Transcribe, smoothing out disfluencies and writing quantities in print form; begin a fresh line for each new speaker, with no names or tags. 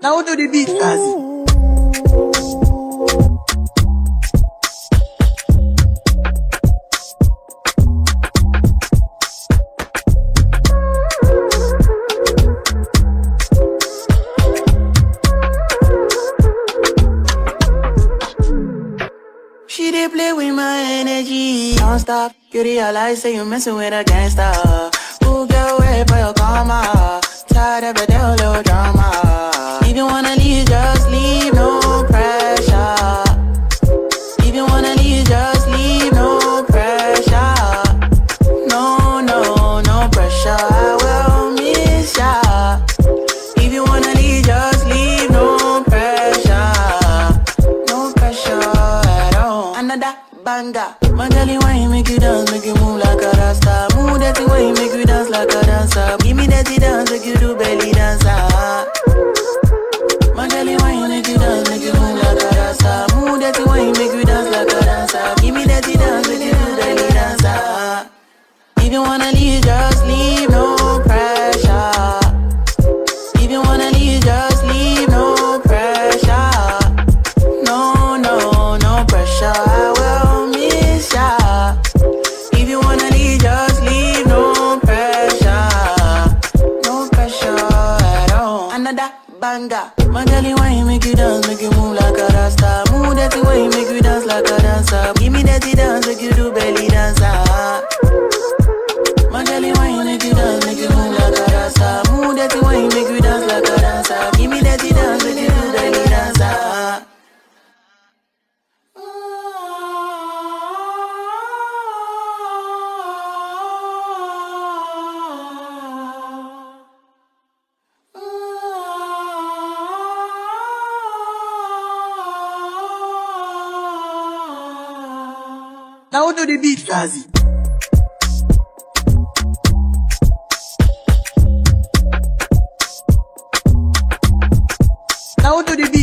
Now do the beat, Kazi.
She dey play with my energy, don't stop. You realize say you messing with a gangster. Who get away for your karma? Tired of a little drama. If you wanna leave, just leave, no pressure. If you wanna leave, just leave, no pressure. No, no, no pressure. I will miss ya. If you wanna leave, just leave, no pressure. No pressure at all. Another banger. My girlie, why you make you dance, make you move like a rasta. Move that thing, why you make you dance like a dancer. Give me that dance, make you do belly dancer. My girlie, why you make you dance, make you move like a rasta. Move that thing, why you make you dance like a dancer. Give me that dance, make you do belly dancer. If you wanna leave, just leave, no pressure. If you wanna leave, just leave, no pressure. No, no, no pressure. I will miss ya. If you wanna leave, just leave, no pressure. No pressure at all. Another banger. My girlie, why you make you dance, make you move like a rasta. Move that thing, why you make you dance like a dancer. Give me that dance, make you do belly dancer. My girlie, why you make you dance, make you move like a rasta. Move that thing, why you make you dance like a dancer. Give me that dance, make you do belly dancer.
Now do the beat, Kazi. Now do the beat.